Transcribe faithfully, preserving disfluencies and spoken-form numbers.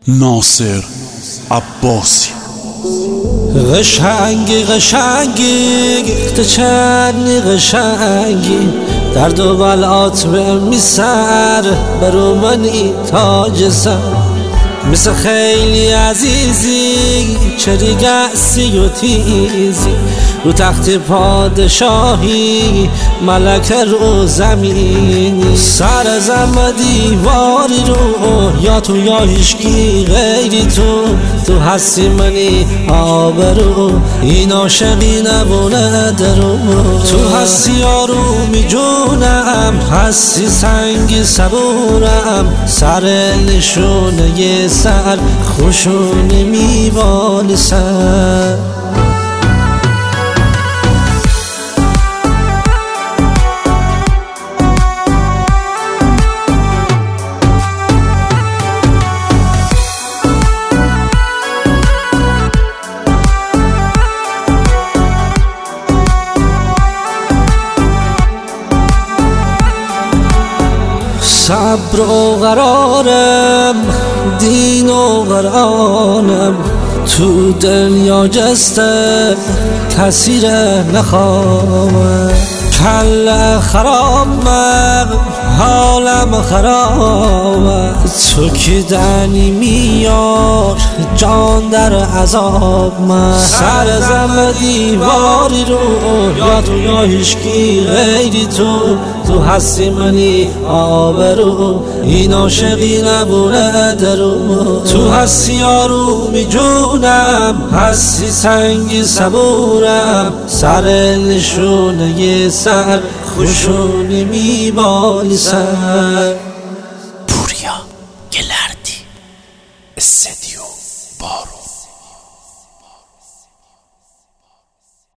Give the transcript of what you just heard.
ناصر عباسی. قشنگی قشنگی تو چندی قشنگی، درد و بلات به میسر برو منی تاج سر، مثل خیلی عزیزی چری گسی و تیزی، رو تخت پادشاهی ملک رو زمینی، سر زم دیواری رو یا تو یا هیشکی غیری تو، تو هستی منی آبرو این عاشقی نبونه درو، تو هستی آرومی جونم هستی سنگی صبورم، سر نشونه ی سر خوشونی میبال سر. صبر و قرارم دین و قرآنم، تو دنیا جسته تاثیر نخوام، کل خرامم حالم خرامم، تو که دنی میار جان در عذاب من، سر زم دیواری رو یا تو یا هیشکی غیری تو، تو هستی منی آبرو این عاشقی نبونه درو، تو هستی آرومی جونم هستی سنگی صبورم، سر نشونه ی سر خوشونی میبالی سر. پوریا گلردی استدیو بارو.